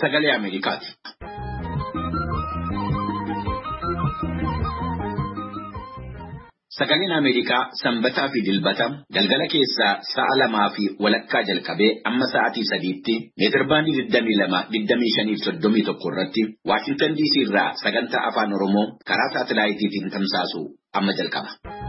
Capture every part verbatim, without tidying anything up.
Sagalee Ameerikaati. Sagaleen Ameerikaa sanbataa fi dilbata galgala keessaa sa'a lamaa fi walakkaa jalqabee amma sa'aatii sadiitti meetirbaandii digdamii lama digdamii shanii fi soddomii tokko irratti Waashintan D C irraa sagantaa afaan Oromoo karaa saatalaayitiitiin tamsaasu amma jalqaba.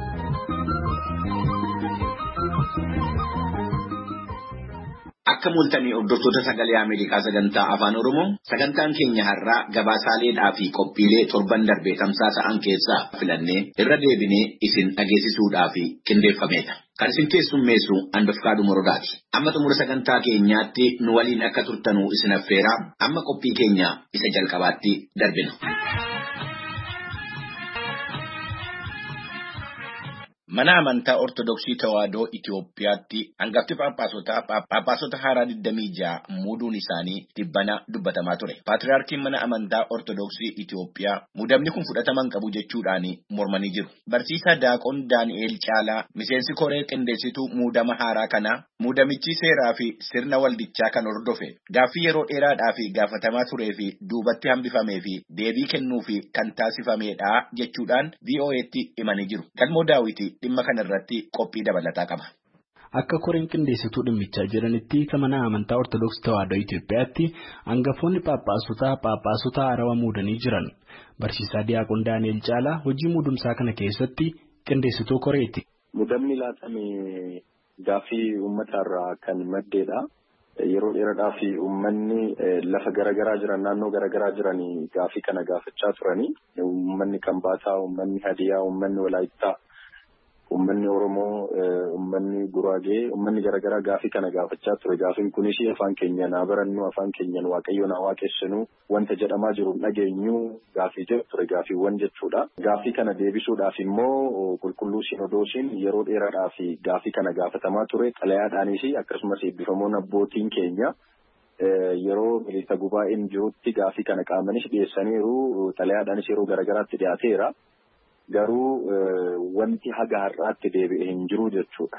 Akka mul'atanii hordoftoota sagalee Ameerikaa sagantaa afaan Oromoo sagantaan keenya har'aa gabaasaaleedhaa fi qophiilee torban darbee tamsaasa'an keessaa filannee irra deebinee isin dhageessisuudhaa fi qindeeffameedha. Kan isin keessummeessu Anbafkaadhu Morodaati. Amma xumura sagantaa keenyaatti nu waliin akka turtanuu isin affeeraa amma qophii keenya isa jalqabaatti darbina. Mana amantaa Ortodoksii Tawaahidoo Itoophiyaatti hangafti Phaaphaasota Phaaphaasota haaraa digdamii ja'a muuduun isaanii dhibbana dubbatamaa ture. Paatriyaarkiin mana amantaa Ortodoksii Itoophiyaa muudamni kun fudhataman qabu jechuudhaan mormanii jiru. Barsiisaa Daaqoon Daani'eel Caalaa miseensi koree qindeessituu muudama haaraa kanaa muudamichi seeraa fi sirna waldichaa kan hordofe gaaffii yeroo dheeraadhaa fi gaafatamaa turee fi duubatti hambifamee fi deebii kennuu fi kan taasifameedha jechuudhaan V O A'tti himanii jiru. Galmoo Daawiti dhimma kana irratti qophii dabalataa qaba. Akka koreen qindeessituu dhimmichaa jiranitti kan mana amantaa Ortodoksii Tawaahidoo Itoophiyaatti hangafoonni Phaaphaasota Phaaphaasota haarawaa muudanii jiran. Barsiisaa Diyaaqoon Daani'eel Caalaa hojii muudumsaa kana keessatti qindeessituu koreeti. Muudamni laatame gaaffii uummatarraa kan maddeedha. Yeroo dheeraadhaaf uummanni lafa garaagaraa jiran naannoo garaagaraa jiran gaaffii kana gaafachaa turanii uummanni Kambaataa, uummanni Hadiyaa, uummanni Walaayittaa, uummanni Oromoo, uummanni Guraagee, uummanni garaagaraa gaaffii kana gaafachaa ture. Gaaffiin kunis afaan keenyaan haa barannu, afaan keenyaan Waaqayyoon haa waaqessinu, wanta jedhamaa jiru dhageenyu gaaffii jedhu ture gaaffiiwwan jechuudha. Gaaffii kana deebisuudhaaf immoo qulqulluu Sinodoosiin yeroo dheeraadhaaf gaaffii kana gaafatamaa ture. Xalayaadhaanis akkasumas eebbifamoon abbootiin keenya yeroo miliisa gubaa'een jirutti gaaffii kana qaamanis dhiyeessaniiru. Xalayaadhaanis yeroo garaagaraatti dhiyaateera. Garuu wanti haga har'aatti deebi'ee hin jiru jechuudha.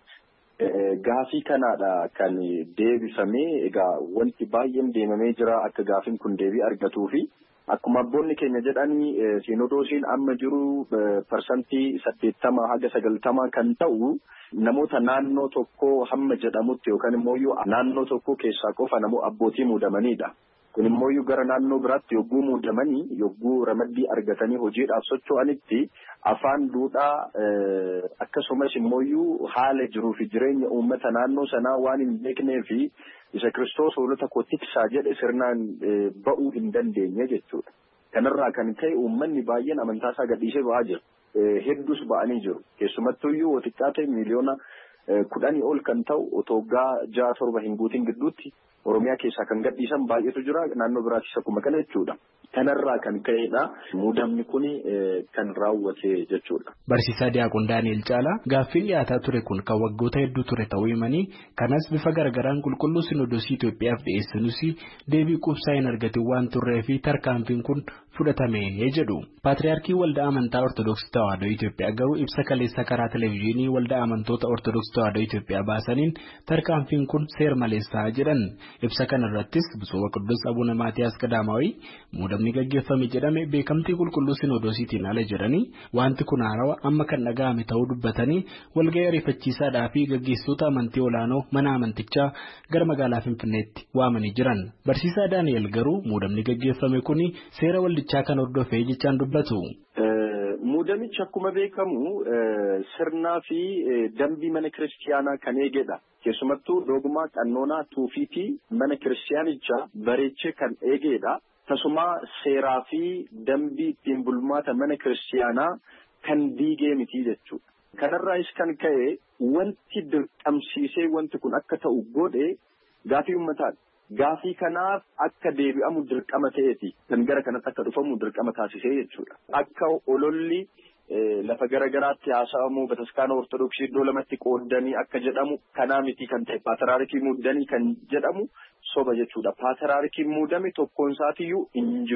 Gaaffii kanaadha kan deebifamee egaa wanti baay'een deemamee jira akka gaaffiin kun deebii argatuu fi akkuma abboonni keenya jedhanii Sinodoosiin amma jiru parsantii saddeettama haga sagaltama kan ta'u namoota naannoo tokko hamma jedhamutti yookaan immoo naannoo tokko keessaa qofa namoo abbootii muudamanidha. Kun immoo gara naannoo biraatti yogguu muudamanii yogguu ramaddii argatanii hojiidhaaf socho'anitti afaan duudhaa akkasumas immoo haala jiruu fi jireenya uummata naannoo sanaa waan hin beeknee fi isa Kiristoos hoolota koo tiksaa jedhe sirnaan ba'uu hin dandeenye jechuudha. Kanarraa kan ka'e uummanni baay'een amantaasaa gadhiisee ba'aa jira. Hedduus ba'anii jiru. Keessumattuu xiqqaa ta'e miliyoona kudhanii ol kan ta'u otoo waggaa ja'a torba hin guutiin gidduutti Oromiyaa keessaa kan gadhiisan baay'eetu jira naannoo biraattis akkuma kana jechuudha. Kanarraa kan ka'edha muudamni kun kan raawwate jechuudha. Barsiisaa Diyaaqoon Daani'eel Caalaa gaaffiin dhiyaataa ture kun kan waggoota hedduu ture ta'uu himanii kanas bifa garaagaraan qulqulluu Sinodoosii Itoophiyaaf dhiyeessanis deebii quubsaa hin argatin waan turree fi tarkaanfiin kun fudhatame jedhu. Paatriyaarkii Waldaa Amantaa Ortodoksii Tawaahidoo Itoophiyaa garuu ibsa kaleessa karaa televezyiinii Waldaa Amantoota Ortodoksii Tawaahidoo Itoophiyaa baasaniin tarkaanfiin kun seer maleessaa jedhan. Ibsa kana irrattis Bisoo Qudus Abuuna Maatiyaas Qadaamaawii muudamni gaggeeffame jedhame beekamtii qulqulluu Sinodoosiitiin ala jedhanii wanti kun haarawaa amma kan dhaga'ame ta'uu dubbatanii walga'ii ariifachiisaadhaa fi gaggeessitoota amantii olaanoo mana amantichaa gara magaalaa Finfinneetti waamanii jiran. Barsiisaa Daani'eel garuu muudamni gaggeeffame kun seera waldichaa kan hordofee jechaan dubbatu. Muudamichi akkuma beekamu sirnaa fi dambii mana kiristiyaanaa kan eegedha. Keessumattuu dogmaa qannoonaa tuufiitii mana kiristiyaanichaa bareechee kan eegedha. Tasuma seeraa fi dambii ittiin bulmaata mana kiristiyaanaa kan diigee miti jechuudha. Kanarraas kan ka'e wanti dirqamsiisee wanti kun akka ta'u godhe gaaffii uummataadha. Gaaffii kanaaf akka deebi'amu dirqama ta'eeti kan gara kanatti akka dhufamu dirqama taasisee jechuudha. Akka ololli lafa garagaraatti haasa'amu bataskaana Ortodoksii iddoo lamatti qoodanii akka jedhamu kanaa miti kan ta'e paatriyaarkii muudanii kan jedhamu soba jechuudha. Paatriyaarkii muudame tokkoon isaatiyyuu hin jiru.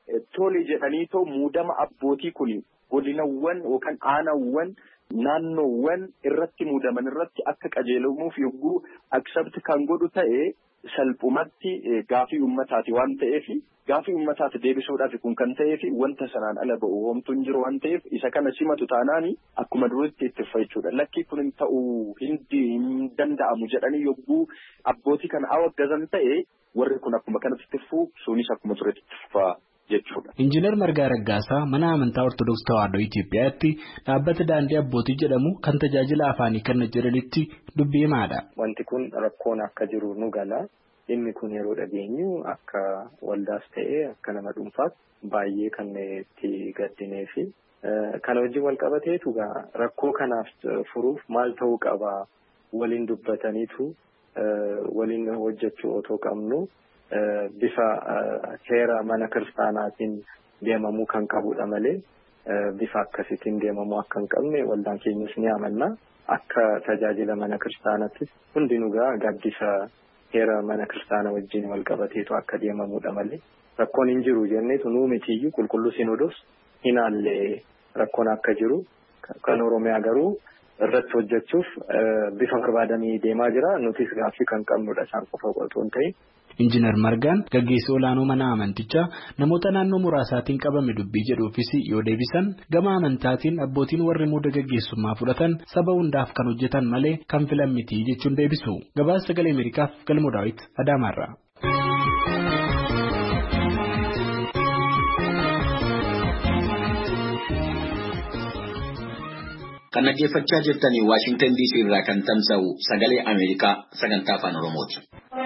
tole jedhanii too muudama abbootii kuni godinawwan yookaan aanawwan naannoowwan irratti muudaman irratti akka qajeelamuuf yogguu accept kan godhu ta'e salphumatti gaafii ummataati waan ta'eef gaafii ummataati deebisuudhaaf kun kan ta'eef wanta sanaan ala ba'u homtuun jiru waan ta'eef isa kana simatu taanaani akkuma duriitti itti fayyadachuudha. Lakkii kun ta'uu hin danda'amu jedhanii yogguu abbootii kana awwaggazan ta'e warri kun akkuma kanatti itti fufuu sunis akkuma turetti itti fufaa jechuudha. Injiinar Margaa Raggaasaa mana amantaa Ortodoksii Tawaahidoo Itoophiyaatti dhaabbata daandii abbootii jedhamu kan tajaajila afaanii kenna jedhanitti dubbii himaadha. Wanti kun rakkoon akka jiru nu gala. Dhimmi kun yeroo dhageenyu akka waldaas ta'ee akka nama dhuunfaatti baay'ee kan itti gaddinee fi kana wajjin wal qabateetu rakkoo kanaaf furuuf maal ta'uu qaba waliin dubbataniitu waliin hojjechuu otoo qabnu. Bifa seera mana kiristaanaatiin deemamuu kan qabudha malee bifa akkasiitiin deemamuu akka hin qabne waldaan keenyas ni amanna. Akka tajaajila mana kiristaanaattis hundinuu gaaddisa seera mana kiristaanaa wajjin wal qabateetu akka deemamudha malee rakkoon hin jiru jenneetu nuu mitiyyuu qulqulluu sinodos hinaallee rakkoon akka jiru kan Oromiyaa garuu irratti hojjechuuf bifa barbaadamee deemaa jira. Nutis gaaffii kan qabnudha isaan qofa otoo hin ta'in. Injiinar Margaan gaggeessaa olaanoo mana amantichaa namoota naannoo muraasaatiin qabame dubbii jedhuufis yoo deebisan gama amantaatiin abbootiin warri muuda gaggeessummaa fudhatan saba hundaaf kan hojjetan malee kan filan miti jechuun deebisu. Gabaasa Sagalee Ameerikaaf Galmoo Daawit Adaamaarraa. Kan dhaggeeffachaa jirtanii Waashingtan D C irraa kan tamsa'u Sagalee Ameerikaa sagantaa afaan Oromooti.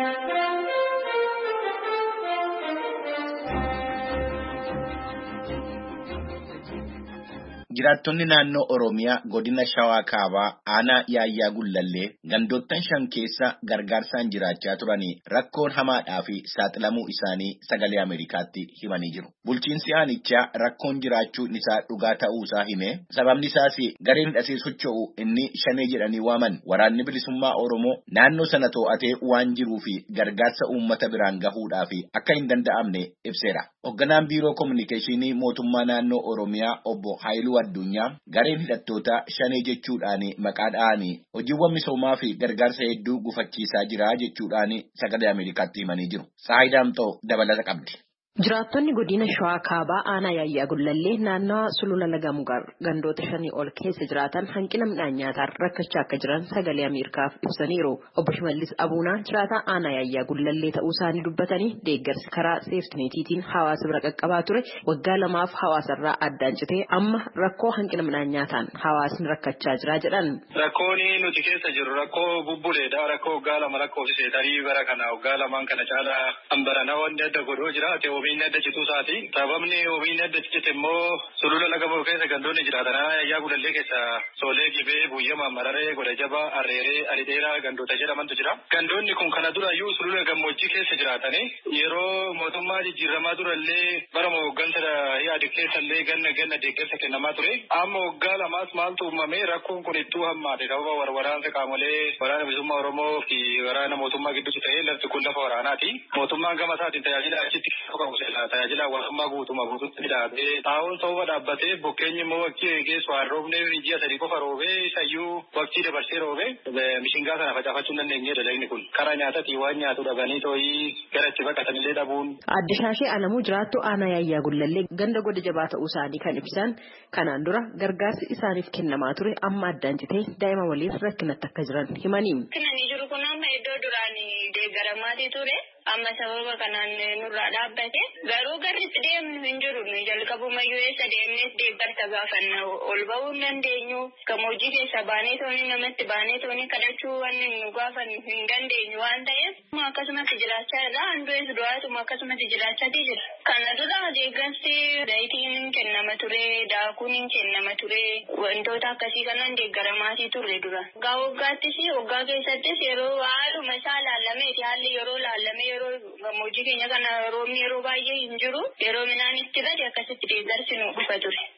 Jiraattonni naannoo Oromiyaa godina Shawaa Kaabaa aanaa Yaayyaa Gullallee gandoottan shan keessa gargaarsaan jiraachaa turanii rakkoon hamaadhaa fi saaxilamuu isaanii Sagalee Ameerikaatti himanii jiru. Bulchiinsi aanichaa rakkoon jiraachuun isaa dhugaa ta'uu isaa hime. Sababni isaas gareen hidhatee socho'u inni shanee jedhanii waaman waraanni bilisummaa Oromoo naannoo sana to'atee waan jiruu fi gargaarsa uummata biraan gahuudhaa fi akka hin danda'amne ibseera. Hoogganaan biiroo kominikeeshinii mootummaa naannoo Oromiyaa obbo Haayiluu Addunyaa gareen hidhattoota shanee jechuudhaan maqaa dha'anii hojiiwwan misoomaa fi gargaarsa hedduu gufachiisaa jira jechuudhaan Sagalee Ameerikaatti himanii jiru. Saayidaamtoo dabalata qabdi. Jiraattonni godina Shawaa Kaabaa aanaa Yaayyaa Gullallee naannawaa Sulula Laga Mugaar gandoota shanii ol keessa jiraatan hanqina midhaan nyaataan rakkachaa akka jiran Sagalee Ameerikaaf ibsaniiru. Obbo Shimallis Abuunaa jiraataa aanaa Yaayyaa Gullallee ta'uu isaanii dubbatanii deeggarsi karaa seeftineetiitiin hawaasa bira qaqqabaa ture waggaa lamaaf hawaasarraa addaan citee amma rakkoo hanqina midhaan nyaataan hawaasni rakkachaa jira jedhan. Rakkoon nuti keessa jiru rakkoo bubbuleedha. Rakkoo waggaa lama lakkoofsisee tarii bara kana waggaa lamaan kana caalaa hambarana wanti adda godhoo jira. Oomishni adda cituu isaati. Sababni oomishni adda cite immoo Sulula Laga Mugaar keessa gandoonni jiraatan Yaayyaa Gullallee keessa Soolee Gibee Buyyama Mararee Goda Jabaa Arreeree Alidheeraa gandoota jedhamantu jira. Gandoonni kun kana durayyuu Sulula gammoojjii keessa jiraatanii yeroo mootummaa jijjiiramaa durallee bara hooggansa yaade keessallee ganna ganna deeggarsa kennamaa ture. Amma waggaa lamaas maaltu uumame rakkoon kun ittuu hammaate sababa waraansa qaamolee waraana bilisummaa Oromoo fi waraana mootummaa gidduutti ta'ee lafti kun lafa waraanaati. Mootummaan gama isaatiin tajaajila achitti tajaajila hawaasummaa guutummaa guutuutti dhaabee taa'uun sababa dhaabbatee bokkeenyi immoo waqtii geessu waan roobnee ji'a sadii qofa roobee isayyuu waqtii dabarsee roobee mishingaa sana facaafachuu hin dandeenye dalagni kun karaa nyaataatii waan nyaatu dhabanii tooyii gara itti baqatanillee dhabuun. Adde Shaashee Alamuu jiraattu aanaa Yaayyaa Gullallee ganda Goda Jabaa ta'uu isaanii kan ibsan kanaan dura gargaarsi isaaniif kennamaa ture amma addaan citee daa'ima waliin rakkinatti akka jiran himanii. Kanani jiru kun amma iddoo duraan deeggaramaatii ture. Amma sababa kanaan nurraa dhaabbate garuu garritti deemnu hin jiru jalqabuma yoo eessa deemnees deeggarsa gaafanna ol ba'uu hin dandeenyu gammoojjii keessa baanee toonii namatti baanee toonii kadhachuu waan nu gaafannu hin dandeenyu waan ta'eef akkasumatti jiraachaa irraa handu'ees du'aatuma akkasumatti jiraachaatii jira. Kana dura deeggarsi zayitiin hin kennama ture daakuun hin kennama ture wantoota akkasii kanaan deeggaramaatii turre dura. Gaa waggaattis waggaa keessattis yeroo haaluma isaa laallameeti haalli yeroo laallamee yeroo gammoojjii keenya kana roobni yeroo baay'ee hin jiru yeroo midhaan itti gadi akkasitti deeggarsi nu dhufa ture.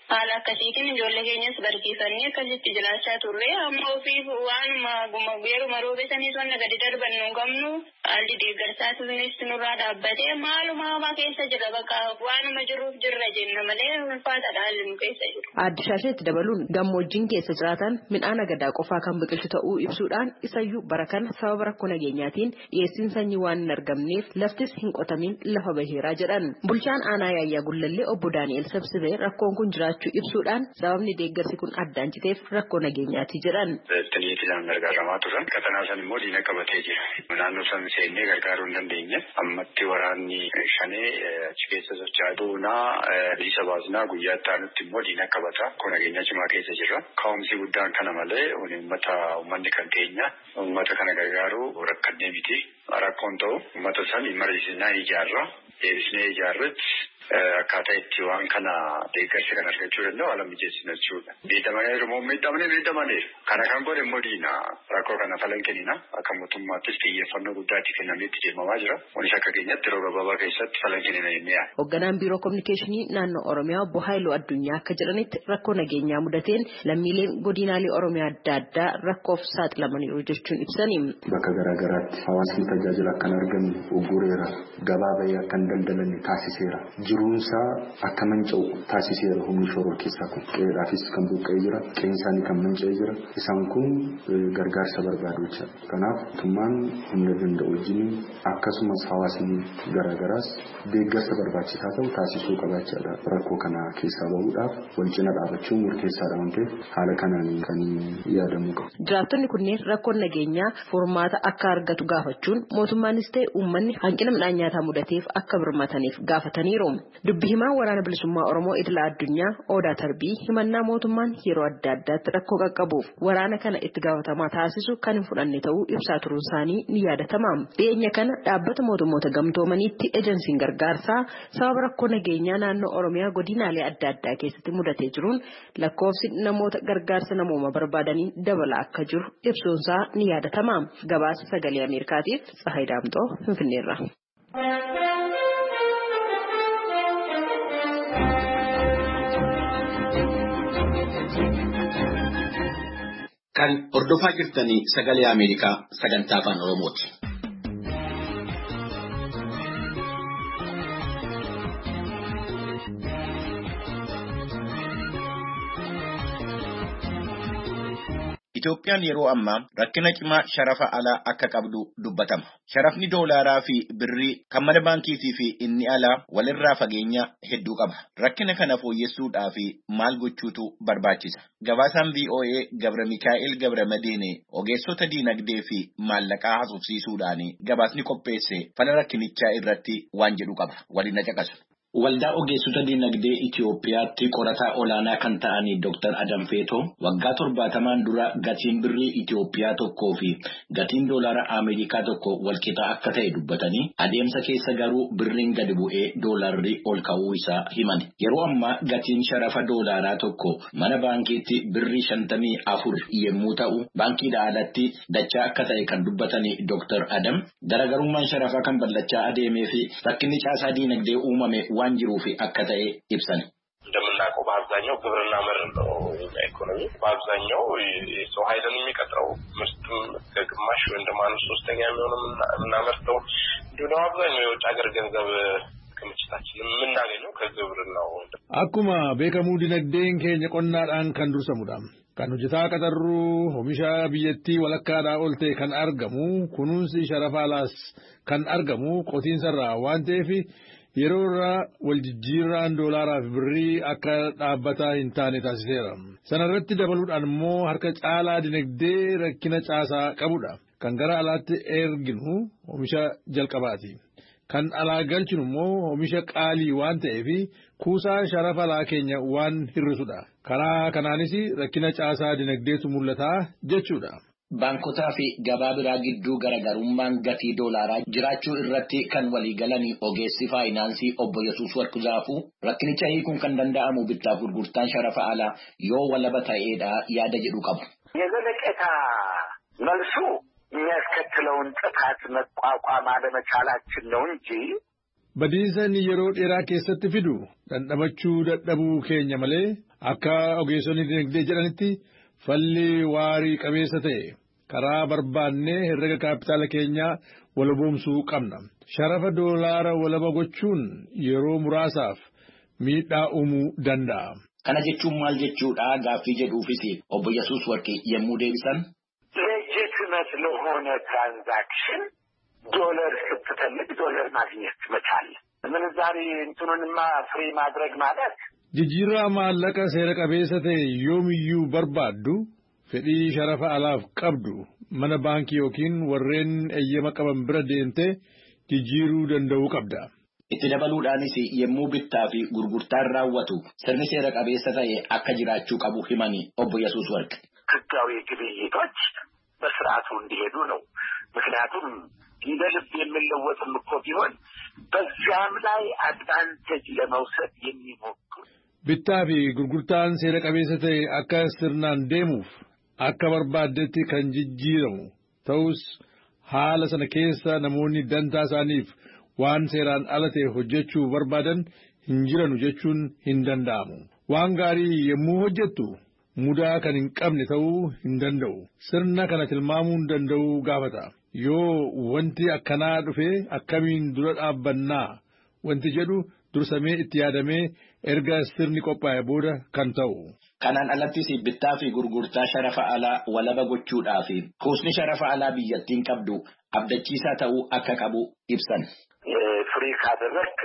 haala akkasiitiin ijoollee keenyas barsiifannee akkasitti jiraachaa turre amma ofiif waanuma guma beeruma roobesaniis wanna gadi darban nu qabnu haalli deeggarsaatuunis nurraa dhaabbatee maaluma hamaa keessa jira bakka waanuma jiruuf jirra jenna malee ulfaataadha haalli nu keessa jiru. Aadde Shaasheetti dabaluun gammoojjiin keessa jiraatan midhaan agadaa qofaa kan biqilchu ta'uu ibsuudhaan isayyuu bara kana sababa rakkoo nageenyaatiin dhiyeessiin sanyii waan hin argamneef laftis hin qotamin lafa baheeraa jedhan. Bulchaan aanaa Yaayyaa Gullallee obbo Daani'el Sabsibee rakkoon kun jiraachuu ibsuudhaan sababni deeggarsi kun addaan citeef rakkoo nageenyaati jedhan. Taniitiin gargaaramaa turan qatanaa san immoo diina qabatee jira. Naannoo san seennee gargaaruu hin dandeenye ammatti waraanni shanee achi keessa socho'aa duunaa bilisa baasnaa guyyaa itti aanutti immoo diina qabata. Kun nageenya cimaa keessa jira. Ka'umsi guddaan kana malee uummata uummanni kan keenya uummata kana gargaaruu rakkannee miti. Rakkoon ta'u uummata san mariisinaa ijaarra deebisnee ijaarratti akkaataa itti waan kana deeggarsa kan argachuu danda'u haala mijeessina jechuudha. Miidhamanii immoo miidhamanii miidhamanii kana kan godhe immoo diina rakkoo kana falan kennina akka mootummaattis xiyyeeffannoo guddaa itti kennamee itti deemamaa jira. Kunis akka keenyatti yeroo gabaabaa keessatti falan kennina jennee yaadna. Hoogganaan biiroo kominikeeshinii naannoo Oromiyaa obbo Haayiluu Addunyaa akka jedhanitti rakkoo nageenyaa mudateen lammiileen godinaalee Oromiyaa adda addaa rakkoof saaxilamaniiru jechuun ibsani. Bakka garaagaraatti hawaasni tajaajila akkan arganne ugureera gabaa bayii akkan daldalanne taasiseera. Jiruunsaa akka manca'u taasiseera humni shoroo keessaa kun qe'eedhaafis kan buqqa'ee jira qe'een isaanii kan manca'ee jira isaan kun gargaarsa barbaadu jecha kanaaf mootummaan humna danda'u wajjin akkasumas hawaasni garaagaraas deeggarsa barbaachisaa ta'u taasisuu qabaachaadha rakkoo kana keessaa bahuudhaaf wal cina dhaabachuun murteessaadha waan ta'eef haala kanaan kan yaadamuu qabu. Jiraattonni kunneen rakkoon nageenyaa furmaata akka argatu gaafachuun mootummaanis ta'e uummanni hanqina midhaan nyaataa mudateef akka birmataniif gaafataniiru. Dubbi himaa waraana bilisummaa Oromoo idila addunyaa Odaa Tarbii himannaa mootummaan yeroo adda addaatti rakkoo qaqqabuuf waraana kana itti gaafatamaa taasisu kan hin fudhanne ta'uu ibsaa turuun isaanii ni yaadatama. Dhiyeenya kana dhaabbata mootummoota gamtoomaniitti ejensiin gargaarsaa sababa rakkoo nageenyaa naannoo Oromiyaa godinaalee adda addaa keessatti mudatee jiruun lakkoofsi namoota gargaarsa namooma barbaadanii dabalaa akka jiru ibsuunsaa ni yaadatama. Gabaasa sagalee Ameerikaatiif Tsahaay Daamxoo Finfinneerra. Kan hordofaa jirtanii sagalee Ameerikaa sagantaa afaan Oromooti. Itoophiyaan yeroo ammaa rakkina cimaa sharafa alaa akka qabdu dubbatama. Sharafni doolaaraa fi birrii kan mana baankiitii fi inni alaa walirraa fageenya hedduu qaba. Rakkina kana fooyyessuudhaaf maal gochuutu barbaachisa? Gabaasaan V O A Gabra Mikaa'el Gabra Madiine ogeessota diinagdee fi maallaqaa haasofsiisuudhaan gabaasni qopheesse fala rakkinichaa irratti waan jedhu qaba. Waliin na caqasu. Waldaa ogeessota diinagdee Itoophiyaatti qorataa olaanaa kan ta'an Doctor Adam Feetoo waggaa torbaatamaan dura gatiin birrii Itoophiyaa tokkoo fi gatiin doolaara Ameerikaa tokko walqixa akka ta'e dubbatanii adeemsa keessa garuu birriin gadi bu'ee doolaarri ol ka'uu isaa himan. Yeroo ammaa gatiin sharafa doolaaraa tokko mana baankiitti birrii shantamii afur yommuu ta'u baankiidhaa alatti dachaa akka ta'e kan dubbatanii Doctor Adam garaagarummaan sharafaa kan bal'achaa adeemee fi rakkinni caasaa diinagdee uumame waan jiruuf akka ta'e ibsan. እንደምናውቀው በአብዛኛው ግብርና መር ነው ኢኮኖሚ በአብዛኛው ሰው ኃይልን የሚቀጥረው ምርትም ከግማሽ ወይ እንደማን ሶስተኛ የሚሆነው እናመርተው እንዲሁ ነው አብዛኛው የውጭ ሀገር ገንዘብ ክምችታችን የምናገኘው ከግብርናው akkuma beekamu dinagdeen keenya qonnaadhaan kan dursamudha. Kan hojjetaa qaxarru oomisha biyyattii walakkaadhaa ol ta'e kan argamu kunuunsi sharafaalaas kan argamu qotiinsarraa waan ta'eef yeroo irraa wal jijjiirraan doolaaraa fi birrii akka dhaabbataa hin taane taasiseera. Sana irratti dabaluudhaan immoo harka caalaa dinagdee rakkina caasaa qabudha. Kan gara alaatti erginu oomisha jalqabaati. Kan alaa galchinu immoo oomisha qaalii waan ta'eef kuusaa sharafa alaa keenya waan hir'isudha. Karaa kanaanis rakkina caasaa dinagdeetu mul'ata jechuudha. Baankotaa fi gabaa biraa gidduu garaagarummaan gatii doolaaraa jiraachuu irratti kan walii galanii ogeessi faayinaansii obbo Yesuus Warquu rakkinicha hiikuun kan danda'amu bittaaf gurgurtaan sharafa alaa yoo walaba ta'eedha yaada jedhu qabu. የዘለቄታ መልሱ የሚያስከትለውን ጥፋት መቋቋም አለመቻላችን ነው እንጂ badiisan yeroo dheeraa keessatti fidu dandhamachuu dadhabuu keenya malee Akka ogeessonni dinagdee jedhanitti falli waarii qabeessa ta'e karaa barbaannee herrega kaapitaala keenyaa walaboomsuu qabna. Sharafa doolaara walaba gochuun yeroo muraasaaf miidhaa uumuu danda'a. Kana jechuun maal jechuudha gaaffii jedhuufis obbo Yesuus Warqee yommuu deebisan. ሌጂትመት ለሆነ ትራንዛክሽን ዶላር ስትፈልግ ዶላር ማግኘት መቻል ምንዛሪ እንትኑንማ ፍሪ ማድረግ ማለት jijjiirraa maallaqa seera qabeessa ta'e yoomiyyuu barbaaddu fedhii sharafa alaaf qabdu mana baankii yookiin warreen eeyyama qaban bira deemtee jijjiiruu danda'uu qabda. Itti dabaluudhaanis yommuu bittaa fi gurgurtaan raawwatu sirni seera qabeessa ta'e akka jiraachuu qabu himani obbo Yesuus Warqee. ህጋዊ ግብይቶች በስርዓቱ እንዲሄዱ ነው። ምክንያቱም እንደ ልብ የሚለወጥም እኮ ቢሆን በዚያም ላይ አድቫንቴጅ ለመውሰድ የሚሞክሩ bittaa fi gurgurtaan seera qabeessa ta'e akka sirnaan deemuuf akka barbaaddetti kan jijjiiramu ta'us haala sana keessa namoonni dantaa isaaniif waan seeraan ala ta'e hojjechuu barbaadan hin jiranu jechuun hin danda'amu. Waan gaarii yommuu hojjettu mudaa kan hin qabne ta'uu hin danda'u. Sirna kana tilmaamuu hin danda'u gaafata. Yoo wanti akkanaa dhufe akkamiin dura dhaabbannaa wanti jedhu dursamee itti yaadamee erga sirni qophaa'e booda kan ta'u. Kanaan alattis bittaa fi gurgurtaa sharafa alaa walaba gochuudhaa fi kuusni sharafa alaa biyyattiin qabdu abdachiisaa ta'uu akka qabu ibsan. ፍሪ ካደረክ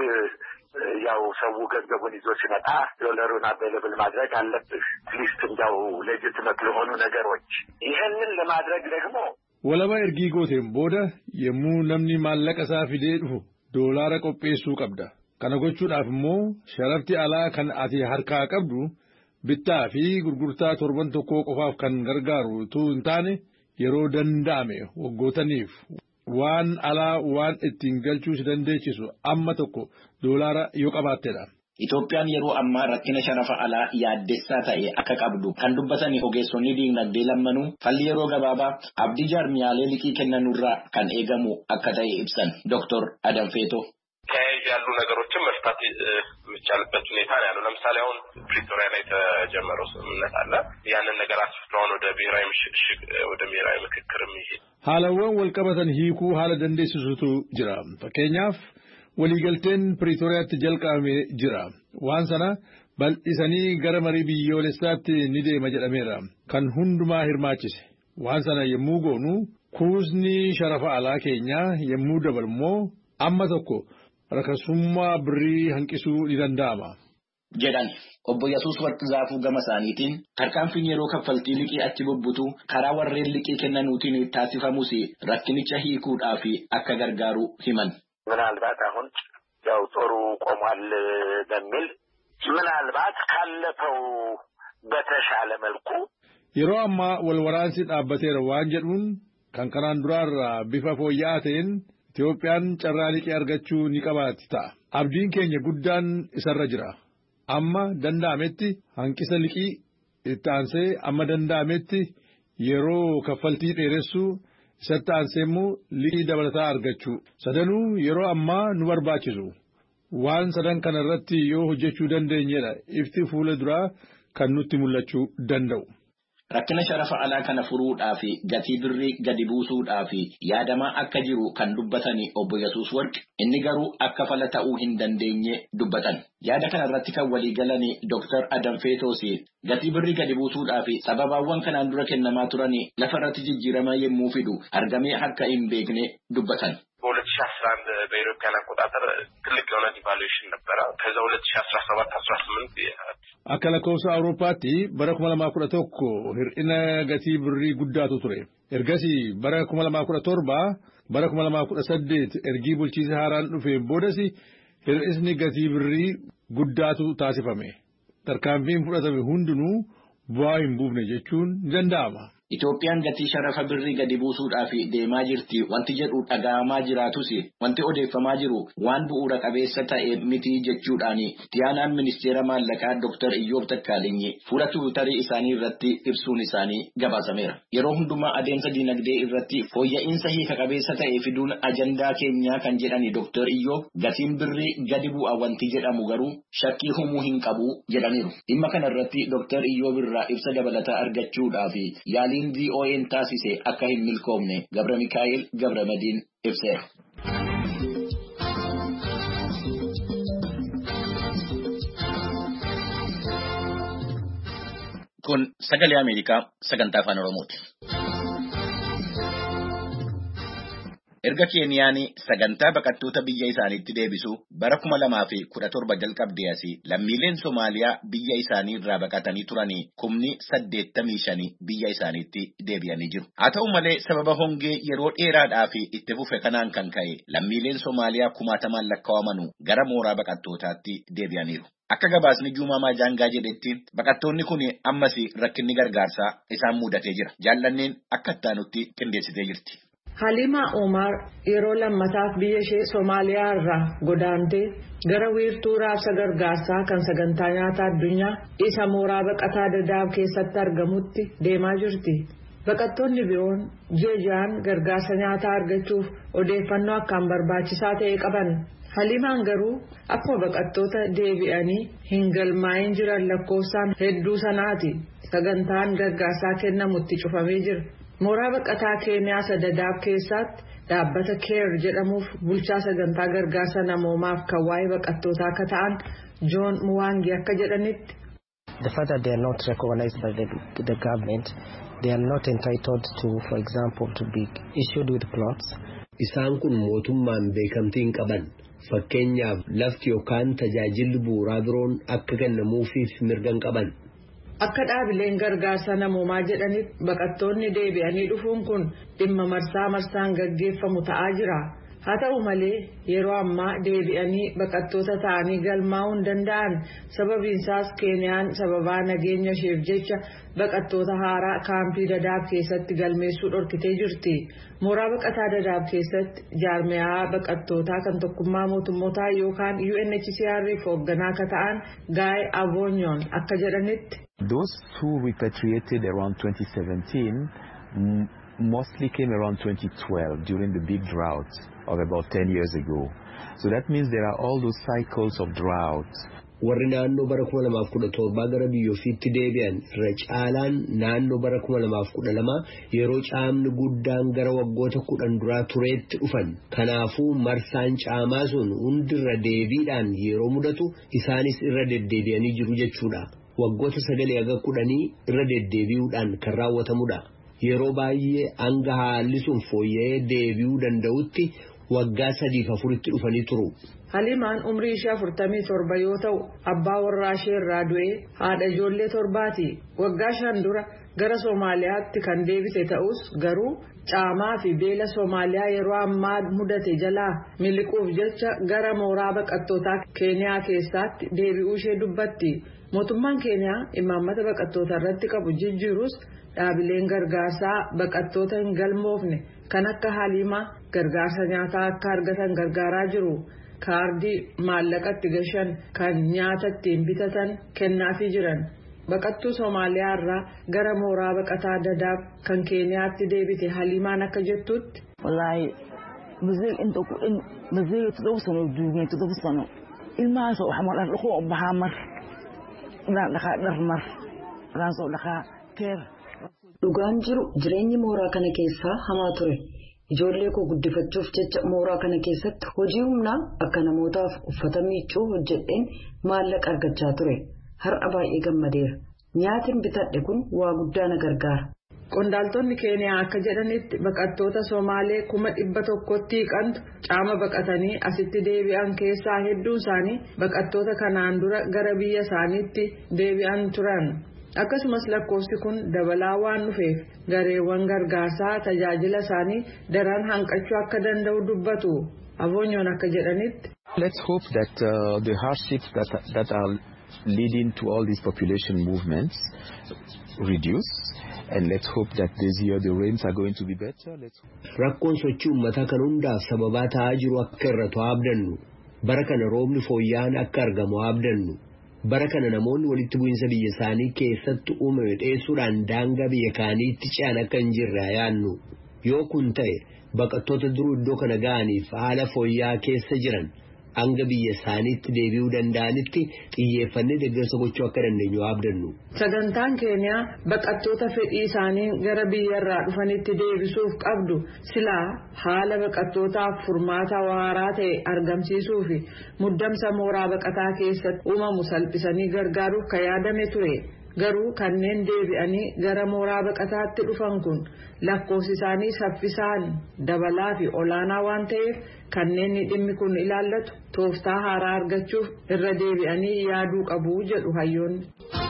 ያው ሰው ገንዘቡን ይዞ ሲመጣ ዶላሩን አቬለብል ማድረግ አለብህ። ሊስት እንዳው ሌጂትመት ለሆኑ ነገሮች ይሄንን ለማድረግ ደግሞ walaba ergii gooteen booda yommuu namni maallaqa isaa fidee dhufu doolaara qopheessuu qabda. Kana gochuudhaaf immoo sharafti alaa kan ati harkaa qabdu bittaa fi gurgurtaa torban tokkoo qofaaf kan gargaaru utuu hin taane yeroo danda'ame waggootaniif waan alaa waan ittiin galchuu si dandeechisu amma tokko doolaara yoo qabaattedha. Itoophiyaan yeroo ammaa rakkina sharafa alaa yaaddessaa ta'e akka qabdu kan dubbatanii ogeessonni diinagdee lammanuu falli yeroo gabaabaa abdii jaarmiyaalee liqii kennanurraa kan eegamu akka ta'e ibsan Doktor Adam Feetoo. ተያይዘ ያሉ ነገሮችን መፍታት የሚቻልበት ሁኔታ ነው ያለው። ለምሳሌ አሁን ፕሪቶሪያ ላይ የተጀመረው ስምምነት አለ። ያንን ነገር አስፍተውን ወደ ብሔራዊ ምሽግ ወደ ብሔራዊ ምክክር የሚሄድ haalawwan walqabatan hiikuu haala dandeessisutu jira. Fakkeenyaaf waliigalteen Piriitooriyaatti jalqabame jira. Waan sana bal'isanii gara marii biyyoolessaatti ni deema jedhameera. Kan hundumaa hirmaachise. Waan sana yommuu goonu kuusni sharafa alaa keenyaa yommuu dabalmoo amma tokko rakasummaa birrii hanqisuu ni danda'ama. jedhan obbo Yesuus Warqee gama isaaniitiin tarkaanfiin yeroo kaffaltii liqii achi bubbutu karaa warreen liqii kennanuutiin taasifamus rakkinicha hiikuudhaaf akka gargaaru himan. ምናልባት አሁን ያው ጦሩ ቆሟል በሚል ምናልባት ካለፈው በተሻለ መልኩ yeroo ammaa wal waraansi dhaabbateera waan jedhuun kan kanaan duraarraa bifa fooyya'aa ta'een Itoophiyaan carraa liqii argachuu ni qabaatti ta'a. Abdiin keenya guddaan isarra jira. Amma danda'ametti hanqisa liqii itti aansee amma danda'ametti yeroo kaffaltii dheeressuu isatti aansee immoo liqii dabalataa argachuu. Sadanuu yeroo ammaa nu barbaachisu. Waan sadan kana irratti yoo hojjechuu dandeenyedha ifti fuula duraa kan nutti mul'achuu danda'u. Rakkina sharafa alaa kana furuudhaaf gatii birrii gadi buusuudhaaf yaadamaa akka jiru kan dubbatanii obbo Yesuus Warqee inni garuu akka fala ta'uu hin dandeenye dubbatan. Yaada kana irratti kan walii galanii Doktor Adam Feetoos gatii birrii gadi buusuudhaaf sababaawwan kanaan dura kennamaa turan lafa irratti jijjiiramaa yommuu fidu argamee akka hin beekne dubbatan. በሁለት ሺህ አስራ አንድ በኢትዮጵያ አቆጣጠር ትልቅ የሆነ ዲቫሉዌሽን ነበረ። ከዛ ሁለት ሺህ አስራ ሰባት አስራ ስምንት akka lakkoofsa Awurooppaatti bara kuma lamaa kudha tokko hir'ina gatii birrii guddaatu ture. Ergasii bara kuma lamaa kudha torba bara kuma lamaa kudha saddeet ergii bulchiinsa haaraan dhufeen boodas hir'isni gatii birrii guddaatu taasifame. Tarkaanfiin fudhatame hundinuu bu'aa hin buufne jechuun ni danda'ama. Itoophiyaan gatii sharafa birrii gadi buusuudhaaf deemaa jirti wanti jedhu dhaga'amaa jiraatus wanti odeeffamaa jiru waan bu'uura qabeessa ta'e miti jechuudhaan tiyaanaan ministeera maallaqaa Dooktar Iyyoob Takkaalinyi fuula tiwiitarii isaanii irratti ibsuun isaanii gabaasameera. Yeroo hundumaa adeemsa dinagdee irratti fooyya'insa hiika qabeessa ta'e fiduun ajandaa keenyaa kan jedhani Dooktar Iyyoob gatiin birrii gadi bu'a wanti jedhamu garuu shakkii humuu hin qabu jedhaniiru. Dhimma kana irratti Dooktar Iyyoob irraa ibsa dabalataa argachuudhaaf yaaliin V O N taasise akka hin milkoomne Gabra Mikaa'el Gabramadiin ibseera. Kun sagalee Ameerikaa sagantaa afaan Oromooti. Erga Keeniyaan sagantaa baqattoota biyya isaaniitti deebisu bara kuma lamaa fi kudha torba jalqabdee asii lammiileen Somaaliyaa biyya isaanii irraa baqatanii turanii kumni saddeettamii shanii biyya isaaniitti deebi'anii jiru. Haa ta'u malee sababa hongee yeroo dheeraadhaaf itti fufe kanaan kan ka'e lammiileen Somaaliyaa kumaatamaan lakkaa'amanu gara mooraa baqattootaatti deebi'aniiru. Akka gabaasni Juumamaa Jaangaa jedhetti baqattoonni kun ammas rakkinni gargaarsaa isaan mudatee jira. Jaallanneen akka ittaanutti qindeessitee jirti. Halima Omar yeroo lammataaf biyya ishee Somaaliyaa irraa godaantee gara wiirtuu raabsa gargaarsaa kan sagantaa nyaataa addunyaa isa mooraa baqataa Dadaab keessatti argamutti deemaa jirti. Baqattoonni biroon jeejaan gargaarsa nyaataa argachuuf odeeffannoo akkaan barbaachisaa ta'e qaban. Halimaan garuu akkuma baqattoota deebi'anii hin galmaa'in jiran lakkoofsaan hedduu sanaati. Sagantaan gargaarsaa kennamutti cufamee jira. Mooraa baqataa Keeniyaa Dadaab keessatti dhaabbata Keer jedhamuuf bulchaa sagantaa gargaarsa namoomaaf kan waa'ee baqattootaa akka ta'an Joon Muwaangi akka jedhanitti. The fact that they are not recognized by the, the government, they are not entitled to, for example, to be issued with plots. Isaan kun mootummaan beekamtii hin qaban. Fakkeenyaaf lafti yookaan tajaajilli bu'uuraa biroon akka kennamuufiif mirga hin qaban. Akka dhaabileen gargaarsa namoomaa jedhanitti baqattoonni deebi'anii dhufuun kun dhimma marsaa marsaan gaggeeffamu ta'aa jira. Haa ta'u malee yeroo ammaa deebi'anii baqattoota ta'anii galmaa'uu hin danda'an sababiin isaas Keeniyaan sababaa nageenya isheef jecha baqattoota haaraa kaampii Dadaab keessatti galmeessuu dhorkitee jirti. Mooraa baqataa Dadaab keessatti jaarmiyaa baqattootaa kan tokkummaa mootummootaa yookaan U N H C R hoogganaa akka ta'an Gaay Avonyoon akka jedhanitti. Those who repatriated around twenty seventeen m- mostly came around twenty twelve during the big drought of about ten years ago. So that means there are all those cycles of drought. Warri naannoo bara kuma lamaaf kudha torbaa gara biyyoofiitti deebi'an irra caalaan naannoo bara kuma lamaaf kudha lama yeroo caamni guddaan gara waggoota kudhan duraa tureetti dhufan. Kanaafuu marsaan caamaa sun hundirra deebiidhaan yeroo mudatu isaanis irra deddeebi'anii jiru jechuudha. Waggoota sagalii haga kudhanii irra deddeebi'uudhaan kan raawwatamudha. Yeroo baay'ee hanga haalli sun fooyya'ee deebi'uu danda'utti waggaa sadiif afuritti dhufanii turu. Halimaan umrii ishee afurtamii torba yoo ta'u abbaa warraa ishee irraa du'ee haadha ijoollee torbaati. Waggaa shan dura gara Soomaaliyaatti kan deebite ta'us garuu caamaa fi beela Soomaaliyaa yeroo ammaa mudate jalaa miliquuf jecha gara mooraa baqattootaa Keeniyaa keessatti deebi'uu ishee dubbatti. Mootummaan Keeniyaa imaammata baqattoota irratti qabu jijjiirus dhaabileen gargaarsaa baqattoota hin galmoofne kan akka Halimaa gargaarsa nyaataa akka argatan gargaaraa jiru. Kaardii maallaqatti gashan kan nyaata ittiin bitatan kennaafii jiran. Baqattuu Soomaaliyaa irraa gara mooraa baqataa Dadaab kan Keeniyaatti deebite Halimaan akka jettutti. Wallaahi muzee inta ku in muzee todoba sano duugee todoba sano ilmahaas waxa mar dhaqo u bahaa mar ilaa dhaqaa dhar mar raasoo dhaqaa keer. Dhugaan jiru jireenyi mooraa kana keessaa hamaa ture. Ijoollee koo guddifachuuf jecha mooraa kana keessatti hojii humnaa akka namootaaf uffata miiccuu hojjedheen maallaqa argachaa ture. Har'a baay'ee gammadeera. Nyaatiin bitadhe kun waa guddaa na gargaara. Qondaaltonni Keeniyaa akka jedhanitti baqattoota Somaalee kuma dhibba tokkotti hiiqantu caama baqatanii asitti deebi'an keessaa hedduun isaanii baqattoota kanaan dura gara biyya isaaniitti deebi'an turan. Akkasumas lakkoofsi kun dabalaa waan dhufeef gareewwan gargaarsaa tajaajila isaanii daran hanqachuu akka danda'u dubbatu. Avonyoon akka jedhanitti. Let's hope that uh, the hardships that that are leading to all these population movements reduce. And let's hope that this year the rains are going to be better. Rakkoon sochii uummataa kan hundaaf sababaa ta'aa jiru akka irratti abdannu. Bara kana roobni fooyya'aan akka argamu abdannu. Bara kana namoonni walitti bu'iinsa biyya isaanii keessatti uumame dheessuudhaan daangaa biyya kaaniitti ce'an akka hin jirre yaannu. Yoo kun ta'e baqattoota duruu iddoo kana ga'aniif haala fooyya'aa keessa jiran hanga biyya isaaniitti deebi'uu danda'anitti xiyyeeffannee deeggarsa gochuu akka dandeenyu abdannu. Sagantaan Keeniyaa baqattoota fedhii isaanii gara biyyarraa dhufanitti deebisuuf qabdu silaa haala baqattootaaf furmaata waaraa ta'e argamsiisuu fi muddamsa mooraa baqataa keessatti uumamu salphisanii gargaaruuf kan yaadame ture. Garuu kanneen deebi'anii gara mooraa baqataatti dhufan kun lakkoofsi isaanii saffisaan dabalaa fi olaanaa waan ta'eef kanneen dhimmi kun ilaallatu tooftaa haaraa argachuuf irra deebi'anii yaaduu qabu jedhu hayyoonni.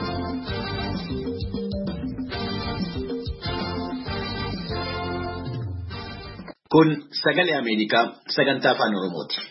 Kun sagalee Ameerikaa sagantaa afaan Oromooti.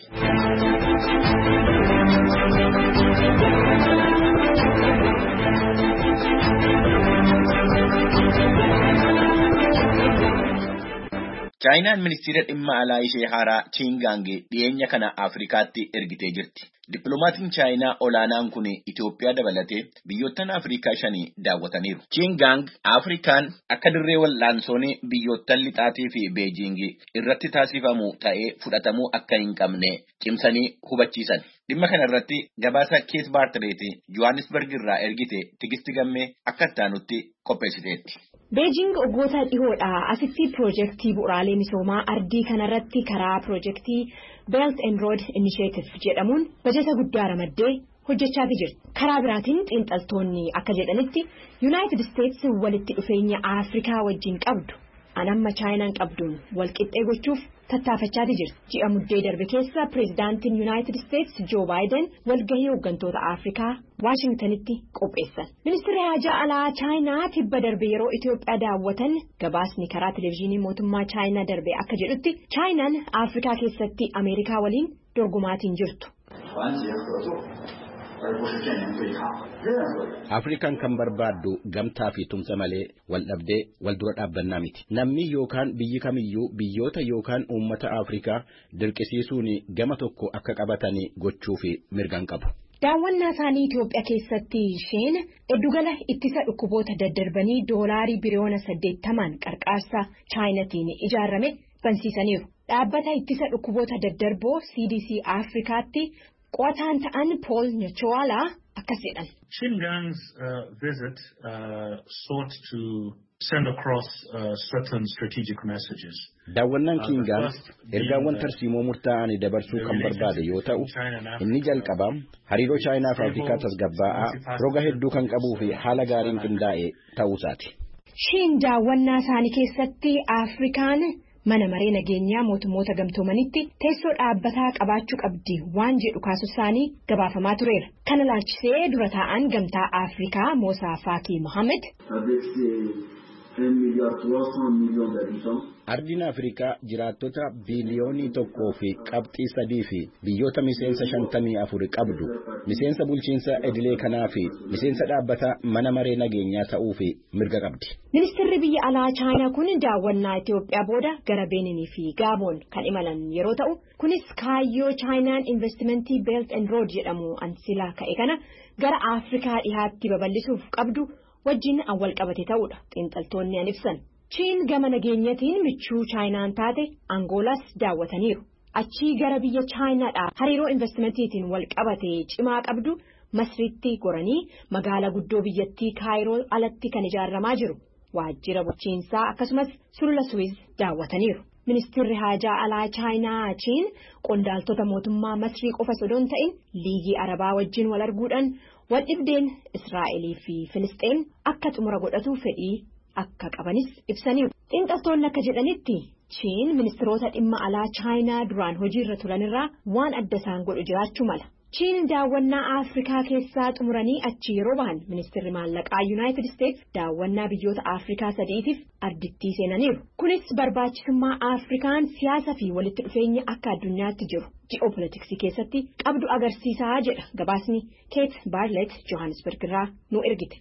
Chaayinaan ministeera dhimma alaa ishee haaraa Qin Gang dhiyeenya kana Afrikaatti ergitee jirti. Dippiloomatiin Chaayinaa olaanaan kun Itoophiyaa dabalatee biyyoottan Afrikaa shanii daawwataniiru. Qin Gang Afrikaan akka dirree wal'aansoon biyyoottan lixaatii fi Beejing irratti taasifamu ta'ee fudhatamuu akka hin qabne cimsanii hubachiisan. Dhimma kana irratti gabaasa Kees Baartileeti Johannesburg irraa ergite Tigisti Gammee akka ittaanutti qopheessiteetti. Beijing waggoota dhihoodhaa asitti piroojeektii bu'uuraalee misoomaa ardii kanarratti karaa piroojeektii Belt and Road Initiative jedhamuun bajeta guddaa ramaddee hojjechaa jirti. Karaa biraatiin xiinxaltoonni akka jedhanitti United States walitti dhufeenya Afrikaa wajjin qabdu anamma Chaayinaan qabduun walqixxee gochuuf tattaafachaa jirti. Ji'a muddee darbe keessa pireezidaantiin United States Joe Biden walgahii hooggantoota Afrikaa Waashingtanitti qopheessan. Ministeerri haajaa alaa Chaayinaa tibba darbe yeroo Itoophiyaa daawwatan gabaasni karaa televezyiinii mootummaa Chaayinaa darbe akka jedhutti Chaayinaan Afrikaa keessatti Ameerikaa waliin dorgomaatiin jirtu. Afrikaan kan barbaaddu gamtaa fi tumsa malee wal dhabdee wal dura dhaabbannaa miti. Namni yookaan biyyi kamiyyuu biyyoota yookaan uummata Afrikaa dirqisiisuun gama tokko akka qabatanii gochuu fi mirgan qabu. Daawwannaa isaanii Itoophiyaa keessatti isheen eddugala ittisa dhukkuboota daddarbanii doolaarii biliyoona saddeettamaan qarqaarsa Chaayinaatiin ijaarame bansiisaniiru. Dhaabbata ittisa dhukkuboota daddarboo C D C Afrikaatti qo'ataan ta'an Paul Nyachoala akkas jedhan. Qin Gang's uh, visit uh, sought to send across uh, certain strategic messages. Daawwannaan Qin Gang ergaawwan tarsiimoo murtaa'an dabarsuu kan barbaade yoo ta'u inni jalqabaa hariiroo Chaayinaa fi Afrikaa tasgabbaa'aa roga hedduu kan qabuu fi haala gaariin qindaa'e ta'uusaati. Shiin daawwannaa isaanii keessatti Afrikaan mana maree nageenyaa mootummoota gamtoomanitti teessoo dhaabbataa qabaachuu qabdi waan jedhu kaasuu isaanii gabaafamaa tureera. Kana laalchisee dura taa'an gamtaa Afrikaa Moosaa Faakii Mohamed. Ardiin Afrikaa jiraattota biliyoonii tokkoo fi qabxii sadii fi biyyoota miseensa shantamii afur qabdu miseensa bulchiinsa idilee kanaa fi miseensa dhaabbataa mana maree nageenyaa ta'uu fi mirga qabdi. Ministeerri biyya alaa Chaayinaa kun daawwannaa Itoophiyaa booda gara Beeninii fi Gaaboon kan imalan yeroo ta'u kunis kaayyoo Chaayinaan investimentii Belt and Road jedhamu ansilaa ka'e kana gara Afrikaa dhihaatti babal'isuuf qabdu wajjin awwal qabate ta'uudha xiinxaltoonni an ibsan. Qin gama nageenyatiin michuu Chaayinaan taate Angoolas daawwataniiru. Achii gara biyya Chaayinaadhaa hariiroo investimentiitiin wal qabate cimaa qabdu Masriitti goranii magaalaa guddoo biyyattii Kaayiroo alatti kan ijaaramaa jiru. Waajjira bulchiinsaa akkasumas sulula Suwiz daawwataniiru. Ministeerri haajaa alaa Chaayinaa Qin qondaaltota mootummaa Masrii qofa osoo hin ta'in liigii Arabaa wajjin wal arguudhaan wal dhibdeen Israa'elii fi Filisxeen akka xumura godhatu fedhii akka qabanis ibsaniiru. Xiinxaltoonni akka jedhanitti Qin ministeerota dhimma alaa Chaayinaa duraan hojiirra turanirraa waan adda isaan godhu jiraachuu mala. Chiin daawwannaa Afrikaa keessaa xumuranii achi yeroo bahan ministeerri maallaqaa United States daawwannaa biyyoota Afrikaa sadiitiif ardittii seenaniiru. Kunis barbaachisummaa Afrikaan siyaasa fi walitti dhufeenya akka addunyaatti jiru ji'oopolitiksii keessatti qabdu agarsiisaa jedha gabaasni Kate Bartlett Johannesburg irraa nu ergite.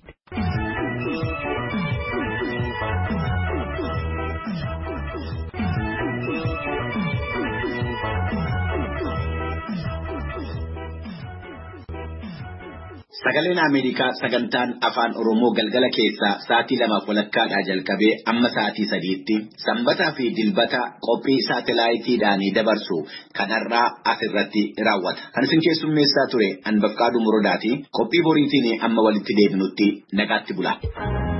Sagaleen Ameerikaa sagantaan afaan Oromoo galgala keessaa sa'aatii lamaaf walakkaadhaa jalqabee amma sa'aatii sadiitti sanbataa fi dilbata qophii saatalaayitiidhaan dabarsu kanarraa asirratti raawwata. Kan isin keessummeessaa ture Anbafqaaduu Muroodaati. Qophii boriitiin amma walitti deebinutti nagaatti bula.